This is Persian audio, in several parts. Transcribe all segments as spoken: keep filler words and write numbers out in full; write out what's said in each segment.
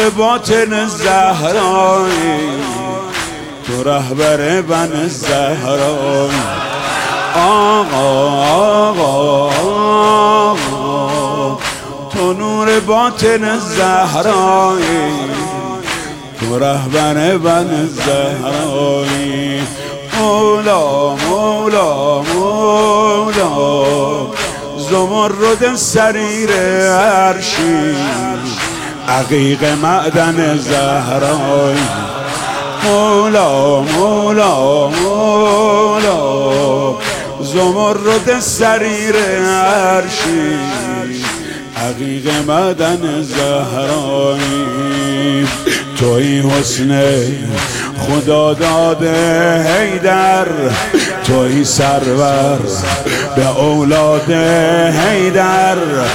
نور باطن زهرایی، تو رهبر بن زهرایی. آقا آقا آقا تو نور باطن زهرایی، تو رهبر بن زهرایی. مولا مولا مولا زمرد سریر عرشی، عقیق معدن زهرایی. مولا مولا مولا زمرد سریر عرشی، عقیق معدن زهرایی. توی حسن خدا داده حیدر، توی سرور به اولاد حیدر.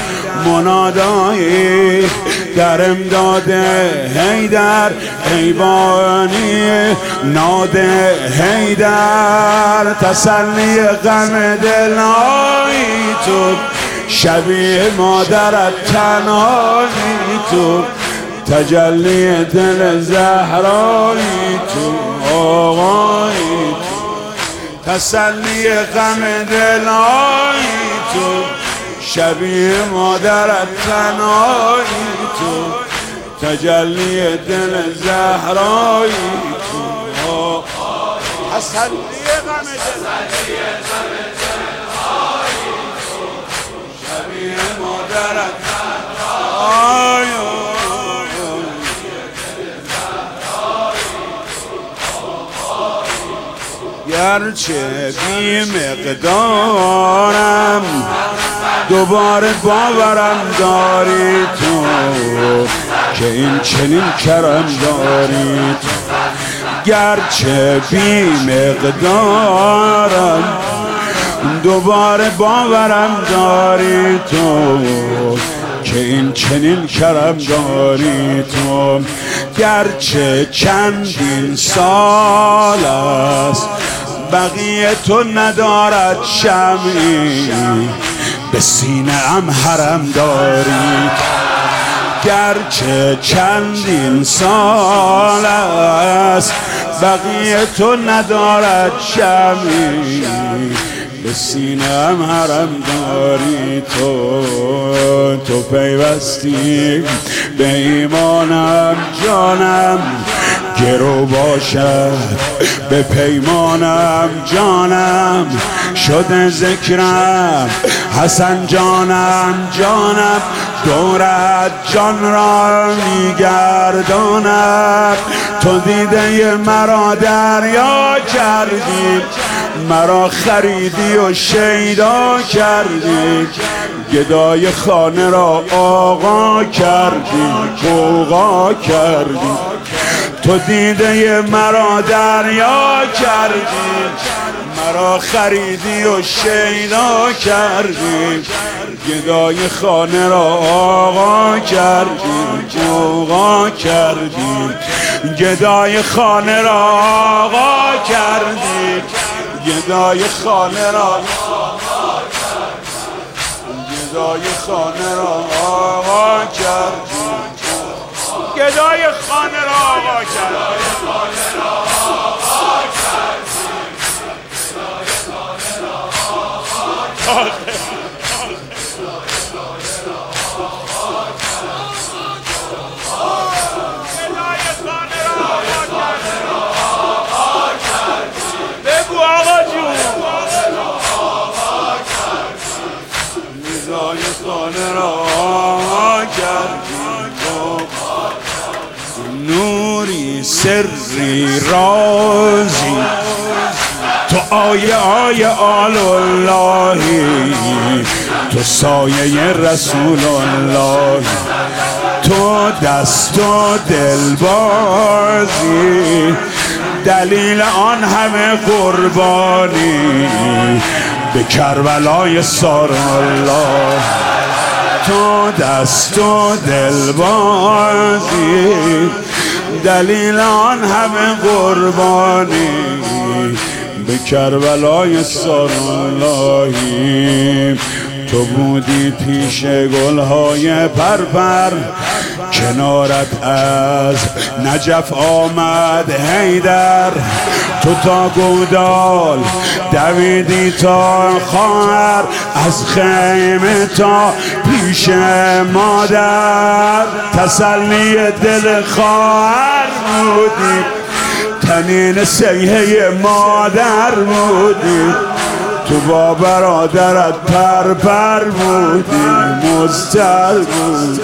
منادایی در امداد حیدر، حیوانی ناده حیدر. تسلی غم دلایی تو، شبیه مادرت تنهایی تو. تجلی دل زهرایی تو، آقایی تو. تسلی غم دلایی تو، شبیه مادرت تنهایی تو. تجلی دل زهرایی تو، تسلی غم دلایی تو، شبیه مادرت تنهایی. گرچه بی مقدارم دوباره باورم داری تو، که این چنین کرم داری تو. گرچه بی مقدارم دوباره باورم داری تو، که این چنین کرم داری تو. گرچه چندین سال است بقیه تو ندارد شمعی، به سینه ام حرم داری. گرچه چندین سال است بقیه تو ندارد شمعی، به سینه ام حرم داری تو. تو پیوستی به ایمانم جانم، گرو باشد به پیمانم جانم. شده ذکرم حسن جانم جانم، دورت جان را میگردانم. تو دیده مرا دریا کردی، مرا خریدی و شیدا کردی. گدای خانه را آقا کردی، غوغا کردی. تو دیده مرا دریا کردی، مرا خریدی و شیدا کردی. گدای خانه را آقا کردی، غوغا کردی. گدای خانه را آقا کردی، گدای خانه را گدای خانه را آقا کردی. گدای خانه را آقا کردی. بگو آقا جون. گدای خانه را آقا کردی. نوری سری رازی تو، آیه آیه آل اللهی. تو سایه رسول الله، تو دست و دل بازی. دلیل آن همه قربانی به کربلای سار الله. تو دست و دل بازی، دلیل آن همه قربانی به کربلای سار اللهی. تو بودی پیش گلهای پرپر، کنارت از نجف آمد حیدر. تو تا گودال دویدی تا خواهر، از خیمه تا پیش مادر. تسلی دل خواهر بودی، تنین سیحه مادر بودی. تو با برادرت پر پر بودی، مضطر بودی.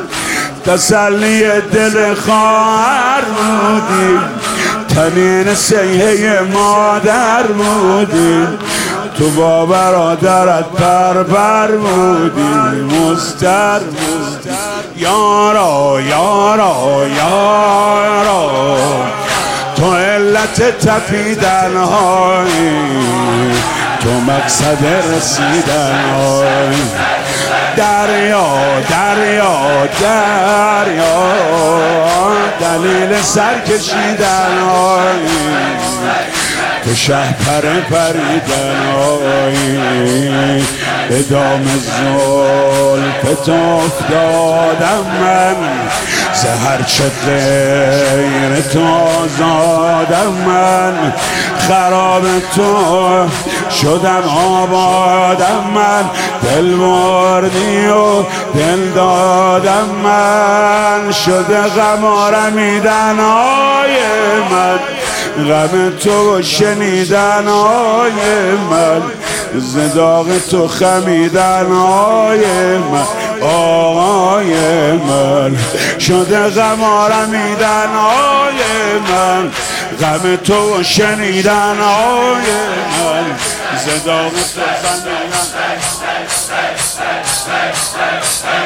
تسلی دل خواهر بودی، تنین سیحه مادر بودی. تو با برادرت پر پر بودی، مضطر بودی. یارا یارا یارا تو علت تپیدن های، تو مقصد رسیدن های. دریا دریا دریا دلیل سر کشیدن های، تو شهپر پریدن های. به دام زلف تو افتادم من، زهر چه غیر تو آزادم من. خراب تو شدم آبادم من، دل بردی و دل دادم من. شده غم آرمیدن های من، غم تو شنیدن های من. ز داغ تو خمیدن های من، آقای من. شده غم آرمیدن های من، غم تو شنیدن های من. ز داغ تو خمیدن